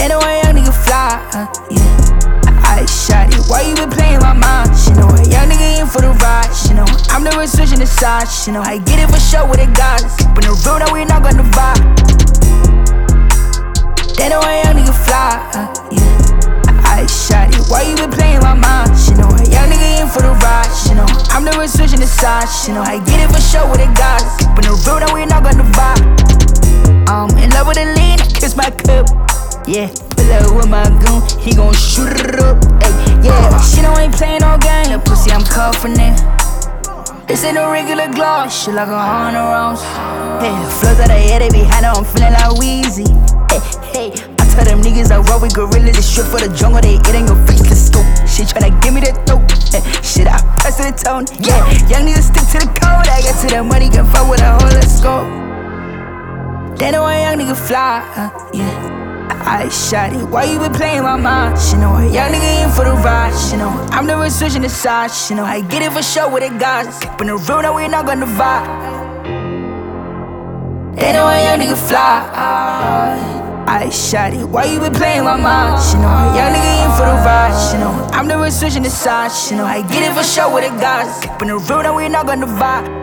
They know a young nigga fly, yeah. I shot it, why you been playing my mind? She know a young nigga in for the ride. She know I'm never switching the sides. She know I get it for sure with the guys. But the real that we not gonna vibe. They know a young nigga fly, yeah. I shot it, why you been playing my mind? She know a young nigga in for the ride. She know I'm never switching the sides. She know I get it for sure with the guys. But the real that we not gonna vibe. In love with the lean, kiss my cup. Yeah, pull up with my goon, he gon' shoot it up. Ay, yeah, she know I ain't playing no game. That pussy, I'm cuffin' it. This ain't no regular gloss, shit like 100 rounds. Hey, flows out of here, they behind her, I'm feeling like Weezy. Hey, I tell them niggas I roll with gorillas, they strip for the jungle, they eat in your face, let's go. She tryna give me that dope, shit, I pass to the tone. Yeah, young niggas stick to the code, I get to the money, can fuck with a hoe, let's go. They know a young nigga fly, yeah. I shot it, why you been playing my mind? She know a young nigga in for the ride. She know I'm never switching the sides. She know I get it for sure with the guys. But the real that we not gonna vibe. They know a young nigga fly. I shot it, why you been playing my mind? She know a young nigga in for the ride. She know I'm never switching the sides. She know I get it for sure with the guys. But the real that we not gonna vibe.